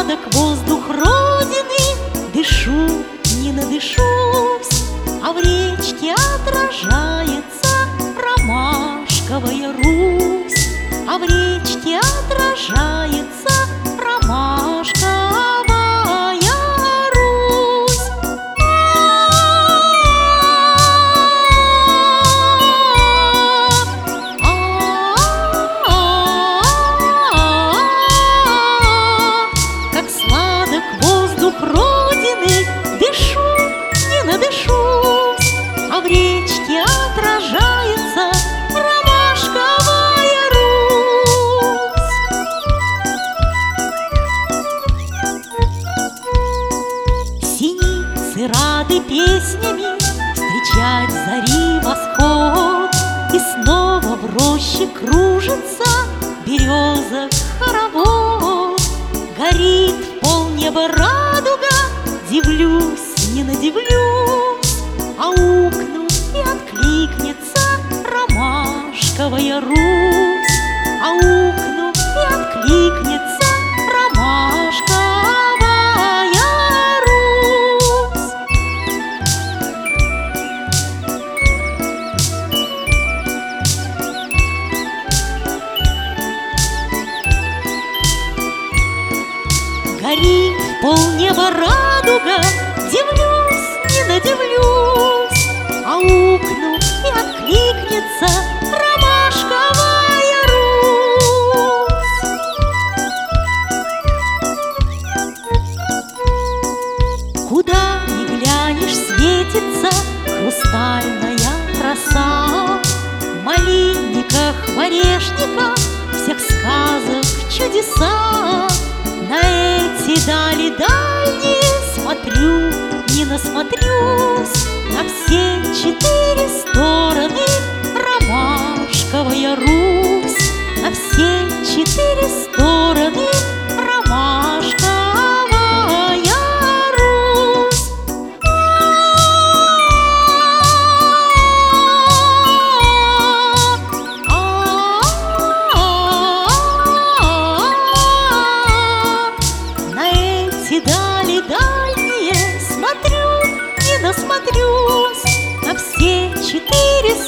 сладок воздух Родины, дышу, не надышусь, а в речке отражается ромашковая Русь, а в речке отражается ромашковая Русь. Как сладок воздух Родины, дышу, не надышусь, а в речке отражается ромашковая Русь. Синицы рады песнями встречать зари восход, и снова в роще кружится береза хоровод. Горит в полнеба радуга, дивлюсь, не надивлюсь, аукну и откликнется ромашковая Русь, аукну и откликнется ромашковая Русь. Горит в полнеба радуга, дивлюсь, не надивлюсь, аукну и откликнется ромашковая Русь. Куда ни глянешь, светится хрустальная роса, в малинниках, в орешниках всех сказок чудеса. На эти дали дальние смотрю, не насмотрюсь, на все четыре стороны ромашковая Русь, на все четыре стороны ромашковая Русь. На эти дали дальние смотрю, не насмотрюсь, на все четыре